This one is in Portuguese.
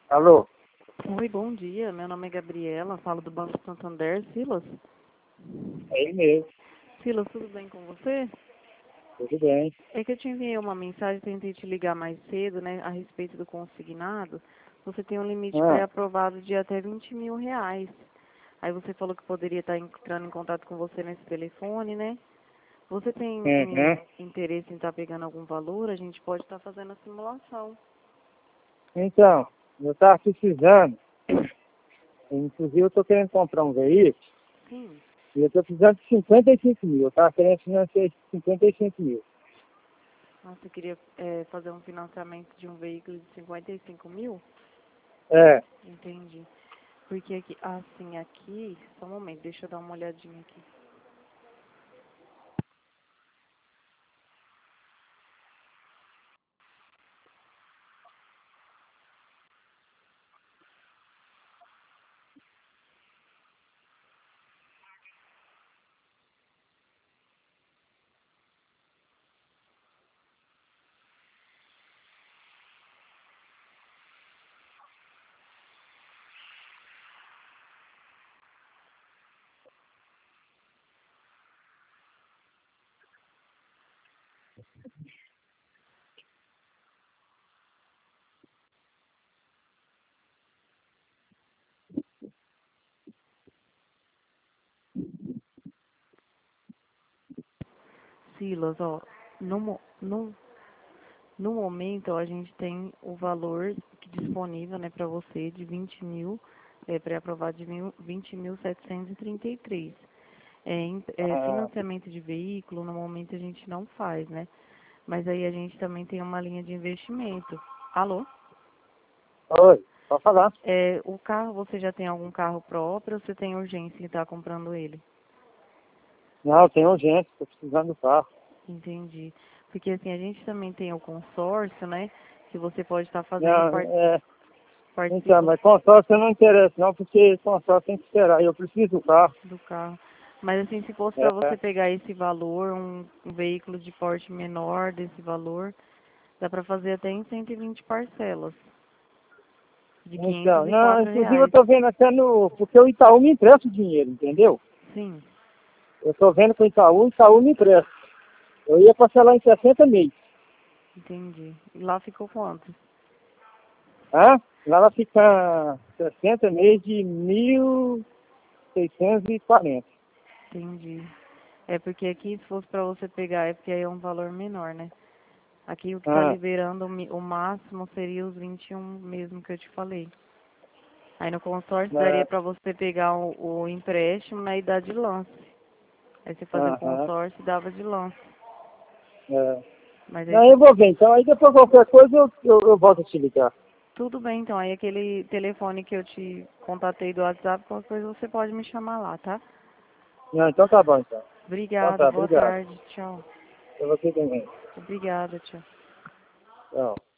Alô? Oi, bom dia. Meu nome é Gabriela, falo do Banco Santander. Silas? É ele mesmo. Silas, tudo bem com você? Tudo bem. É que eu te enviei uma mensagem, tentei te ligar mais cedo, né, a respeito do consignado. Você tem um limite Ah, pré-aprovado de até R$ 20.000. Aí você falou que poderia estar entrando em contato com você nesse telefone, né? Você tem uhum. interesse em estar pegando algum valor? A gente pode estar fazendo a simulação. Então, eu estava precisando, inclusive eu estou querendo comprar um veículo, Sim. e eu estou precisando de 55 mil. Eu estava querendo financiar 55 mil. Ah, você queria fazer um financiamento de um veículo de 55 mil? É, Entendi. Porque aqui, assim, aqui, só um momento, deixa eu dar uma olhadinha aqui. Silas, ó, no, mo- no, no momento, ó, a gente tem o valor disponível, né, para você de 20 mil, pré-aprovado de 20.733. ah, Financiamento de veículo, no momento a gente não faz, né? Mas aí a gente também tem uma linha de investimento. Alô? oi, pode falar. O carro, você já tem algum carro próprio ou você tem urgência em estar comprando ele? Não, tem urgência, estou precisando do carro. Entendi. Porque assim, a gente também tem o consórcio, né? Que você pode estar fazendo Não, então, participa mas consórcio não interessa não, porque consórcio tem que esperar. Eu preciso do carro. do carro. Mas assim, se fosse para É, você pegar esse valor, um veículo de porte menor desse valor, dá para fazer até em 120 parcelas, de então, quinhentos e não, quatro inclusive eu reais. estou vendo até no... Porque o Itaú me empresta o dinheiro, entendeu? Sim, Eu estou vendo com o Itaú me empresta. Eu ia parcelar em 60 meses. entendi. E lá ficou quanto? Hã? Lá vai ficar 60 meses de 1.640. Entendi. É porque aqui, se fosse para você pegar, é porque aí é um valor menor, né? Aqui o que está Ah, liberando o máximo seria os 21 mesmo que eu te falei. Aí no consórcio daria é, para você pegar o empréstimo, né, e dar de lance. Aí você fazia o aham, consórcio e dava de lance. é. Mas aí Não, eu vou ver então. Aí depois qualquer coisa eu volto a te ligar. tudo bem, então. Aí aquele telefone que eu te contatei do WhatsApp, qualquer coisa você pode me chamar lá, tá? Não, então tá bom então. Então Obrigada, tá, boa obrigado. tarde, tchau. Pra você também. Obrigada, tchau. Tchau.